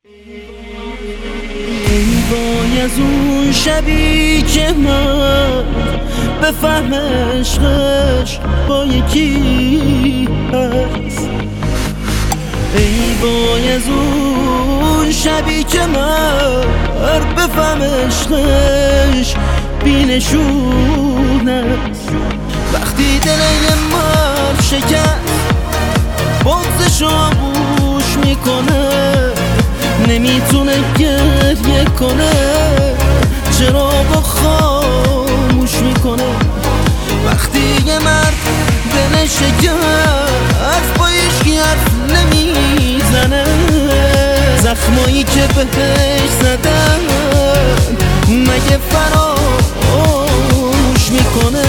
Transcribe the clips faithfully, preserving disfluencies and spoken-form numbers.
ای وای از اون شبی که من بفهم عشقش با یکی هست. ای وای از اون شبی که من بفهم عشقش بینشون است. وقتی دل یه مرد شکست بغضشو بوش میکنه، نمیتونه گریه کنه، چرا با خاموش میکنه. وقتی یه مرد دلش شکست با هیچکی حرف نمیزنه، زخمایی که بهش زدن مگه فراموش میکنه.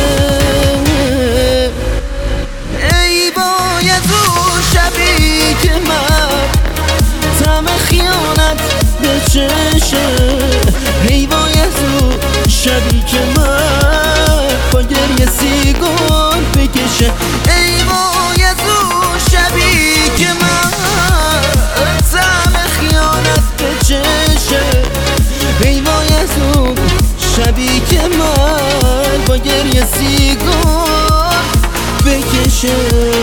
ای وای از اون شبی که من طعم خیانت به چشه، ای وای از اون شبی که من با گریه سیگار بکشه. ای وای از اون شبی که من طعم خیانت به چشه، ای وای از اون شبی که من با گریه سیگار بکشه.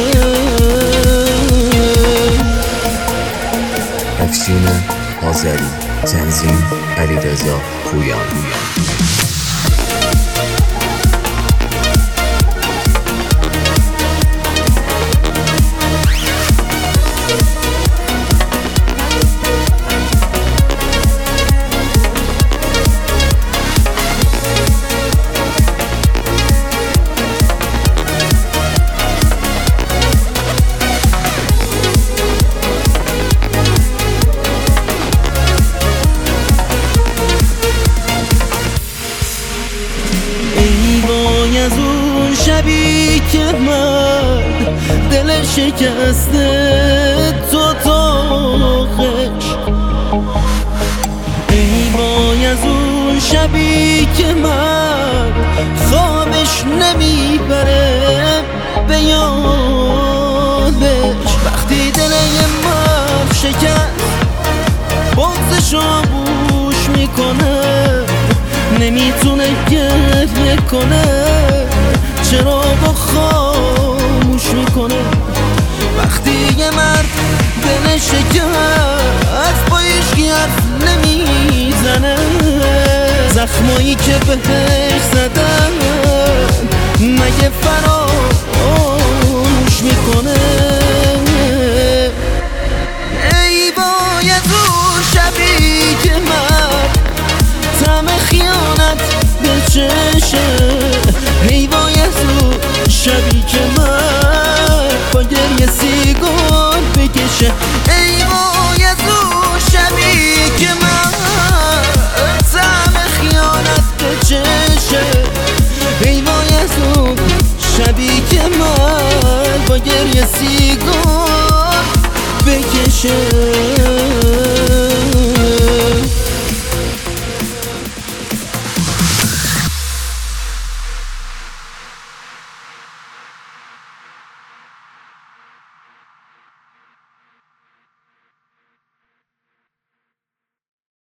افشین آذری، تنظیم علیرضا پویان. از اون شبی که من دل شکسته تو تاخش، ای وای از اون شبی که من خوابش نمیبره به یادش. وقتی دل یه مرد شکست بغضشو بوش میکنه، نمیتونه گریه کنه، چرا با خاموش میکنه. وقتی یه مرد دلش شکست با هیچکی حرف نمیزنه، زخمایی که بهش زدن مگه فراموش میکنه. ای وای از اون شبی که من طعم خیانت به چشه، ای وای از اون شبی که من با گریه سیگار بکشه. ای وای از اون شبی که من طعم خیانت به چشه، ای وای از اون شبی که من با گریه سیگار بکشه.